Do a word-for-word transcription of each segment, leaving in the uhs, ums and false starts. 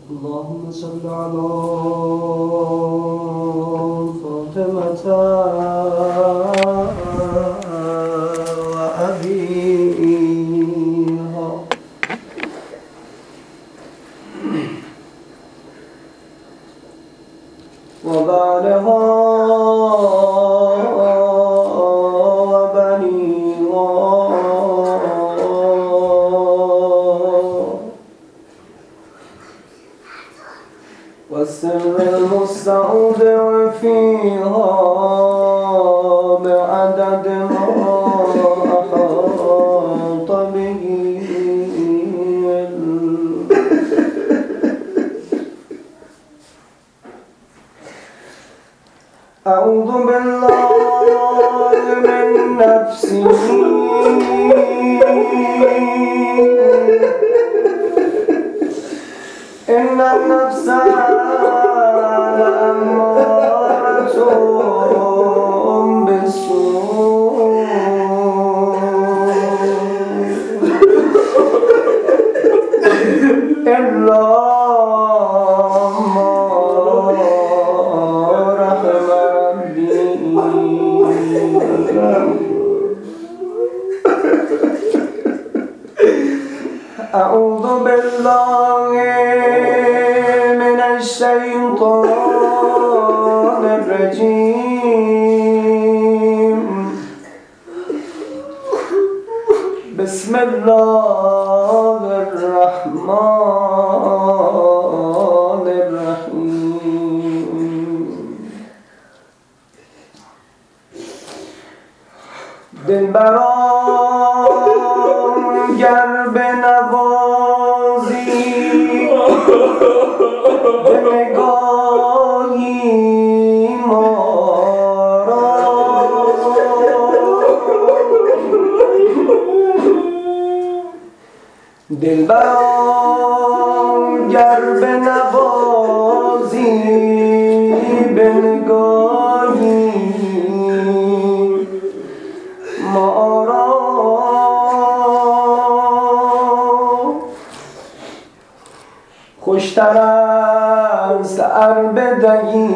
اللهم صل على فاطمة وأبيها وبعدها والسر المستودع فيها بعدد ما أحاط به أعوذ بالله من نفسي إن النفس لأمارة بالسوء إلا ما رحم ربي أعوذ بالله من الشيطان الرجيم بسم الله الرحمن الرحيم دلبران گر بنوازی به نگاهی ما را دلبران گر بنوازی به نگاهی ما را خوشتر است ار بدهی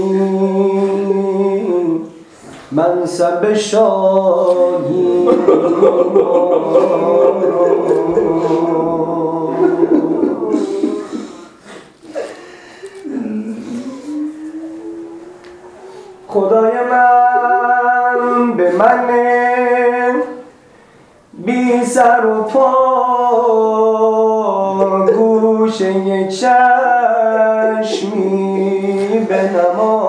منصب شاهی خدای من به من بی سر و پا گوشه چشمی بنما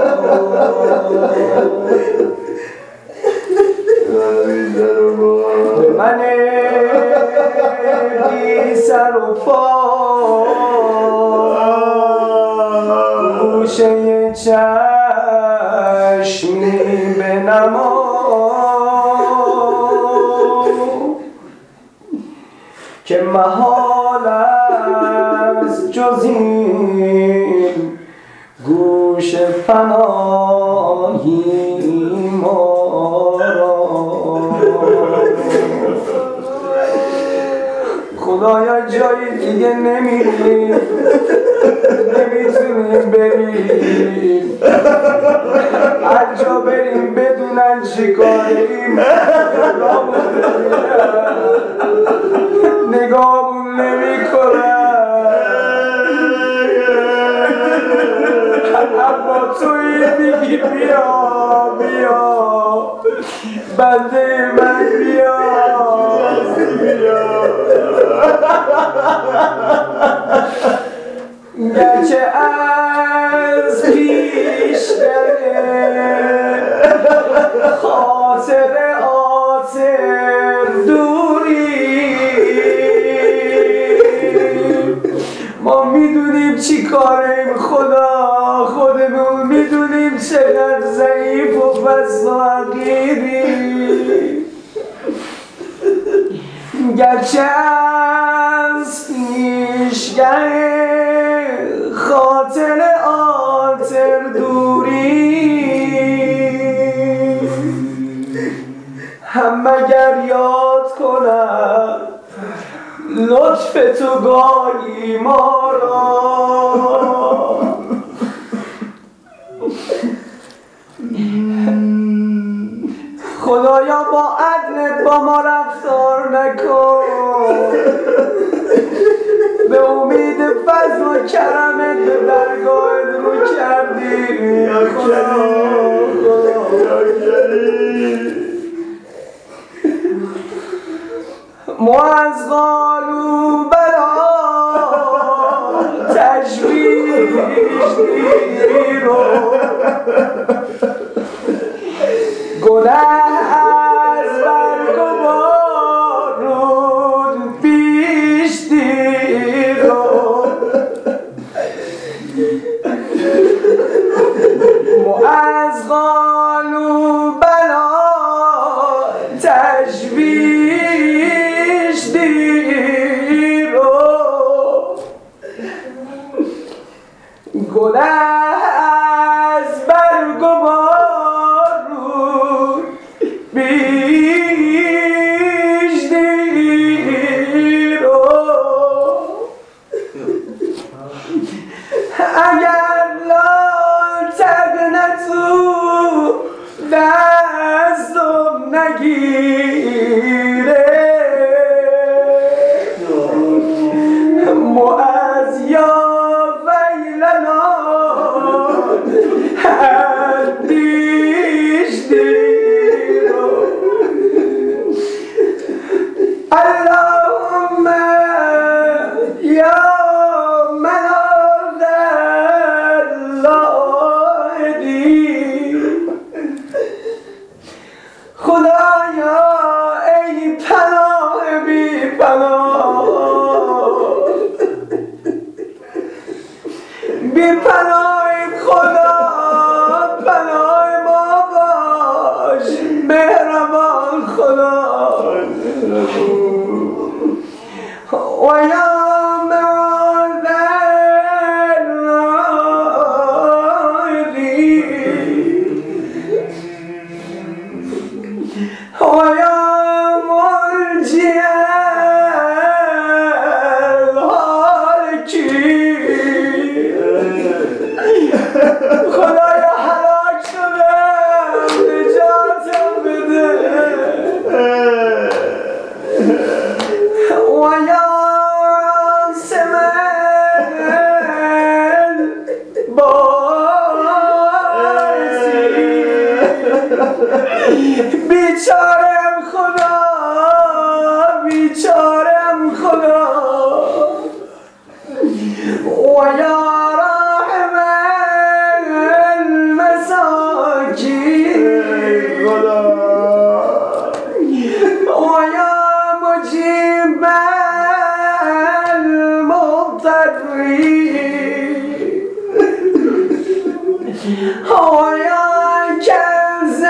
به من بی سر و پا گوشه چشمی بنما که محال است جز این گوش پناهی ما را خدایا جای دیگه نمیریم نمیتونیم بریم هر جا بریم بدونن چی کاریم نگاهمون نمی کنن اما توی میگی بیا بیا بنده من بیا گرچه از پیش خاطر آتر دوری ما میدونیم چی کاریم خدا خودمون میدونیم چقدر ضعیف و پست و حقیریم گرچه از پیشگه خاطر آتر دوری هم مگر یاد کنم لطف لطف تو گاهی ما را خدایا با عدلت با ما رفتار نکن، به امید فضل و کرمت به درگاهت رو کردی خدا. ما از قالو بلا تشویش دیر رو گناه از برگ و بارون پیش دیر رو ما از قالو بلا تشویش دیر رو گناه از برگ و بارون پیش دیر رو اگر لالتق نتو دستم نگیره ما از یا ویلنا اندیش دیر رو اللهم یا ملاذ اللائدین خدایا ای پناه بی پناه بی پناه خدا پناه ما باش مهربان خدا و یا معاذ الرائدین و یا ملجی الهالکین خدایا هلاک شدم نجاتم بده و یا عاصم الباعثین بیچارم خدا بیچارم خدا و یا راحم المساکین و یا مجیب المضطرین و یا کنز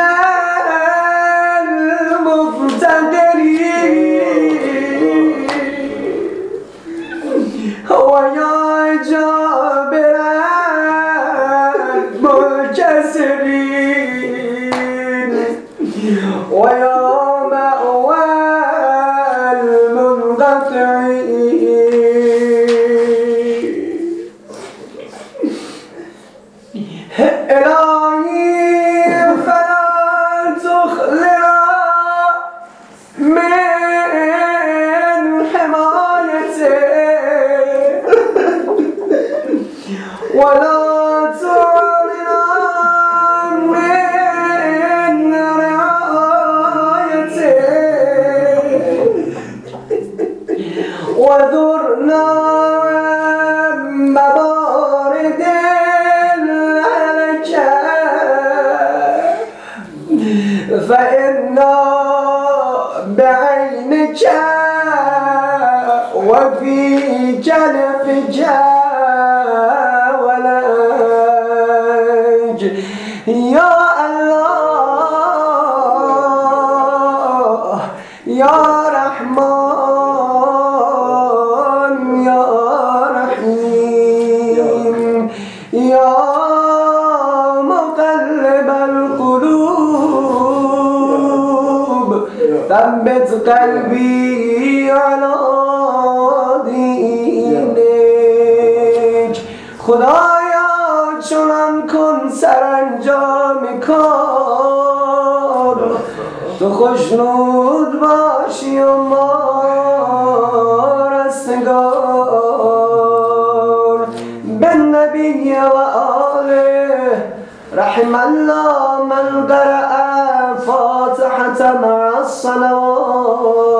المفتقرین و یا جابر المنکسرین و یا مأوى المنقطعین الهی فلا تخلنا من حمایتك ولا تعرضنا من رعايتك وذرنا مبارد الهلكة فإنا بعينك وفي جنفك ولج يا الله يا رحمن يا رحيم يا مقلب القلوب ثبت قلبي على خدایا چنان کن سرانجام کار تو خوشنود باشی و ما رستگار به نبی و آله رحم الله من قرأ فاتحة مع الصلوات